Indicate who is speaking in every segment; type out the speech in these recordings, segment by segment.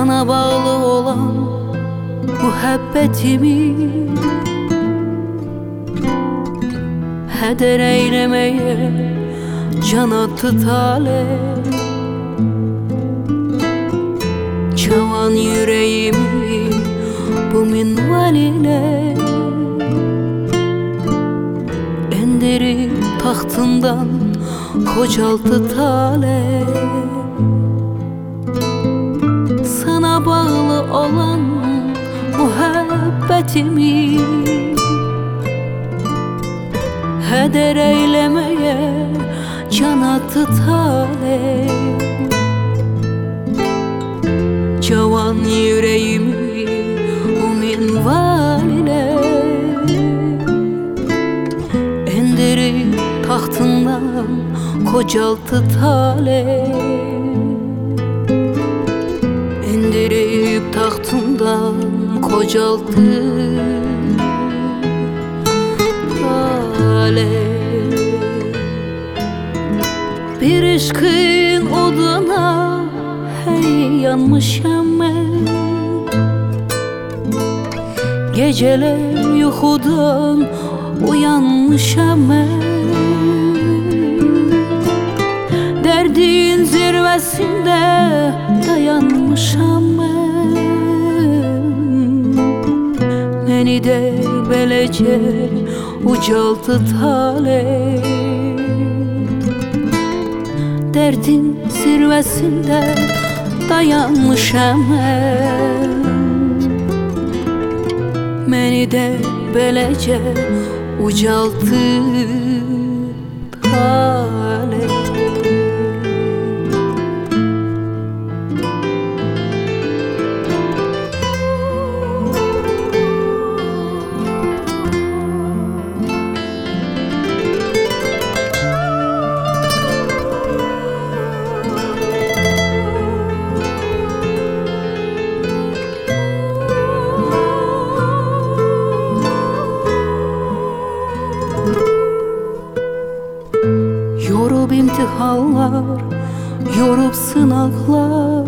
Speaker 1: sana bağlı olan muhabbetimi heder eylemeye can attı talep. Çavan yüreğimi bu minval ile indirip tahtından kocalttı talep. Sana bağlı olan muhabbetimi heder eylemeye can attı talep. Cavan yüreğimi bu minval ile indirip tahtından kocalttı talep. İndirip tahtından kocalttı talep. Bir aşkın oduna hey yanmışam ben, geceler yuxudan uyanmışam ben. Derdin zirvesinde dayanmışam ben. Beni de belece ucalttı talep. Derdin zirvesinde dayanmışam ben. Beni de belece ucalttı talep. Yorup imtihanlar, yorup sınaklar,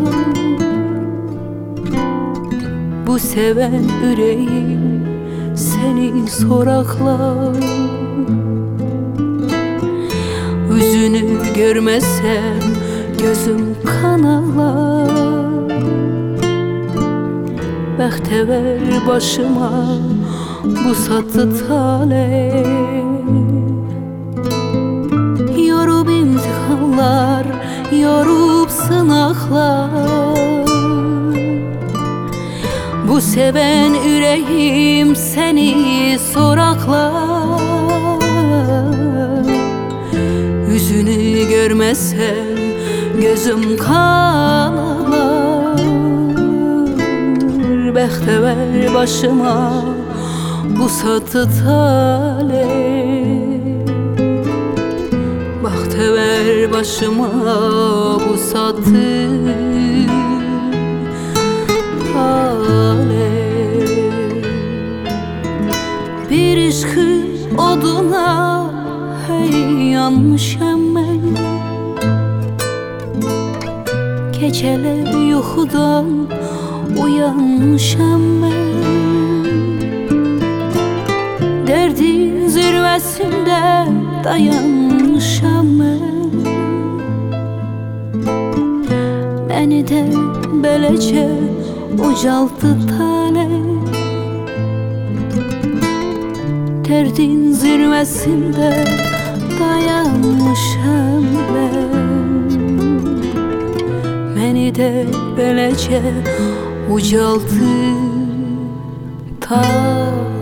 Speaker 1: bu seven yüreğim seni soraklar. Yüzünü görmezsem gözüm kanalar. Bəxtəvər başıma bu sattı talep. Yorup imtihanlar, yorup sınaklar, bu seven yüreğim seni soraklar. Yüzünü görmezsem gözüm kanalar. Bəxtəvər başıma bu sattı talep. Bəxtəvər başıma bu sattı talep. Bir aşkın oduna hey yanmışam ben, geceler yuxudan uyanmışam ben. Derdin zirvesinde dayanmışam ben. Beni de belece ucalttı talep. Derdin zirvesinde dayanmışam ben. Beni de belece ucalttı talep.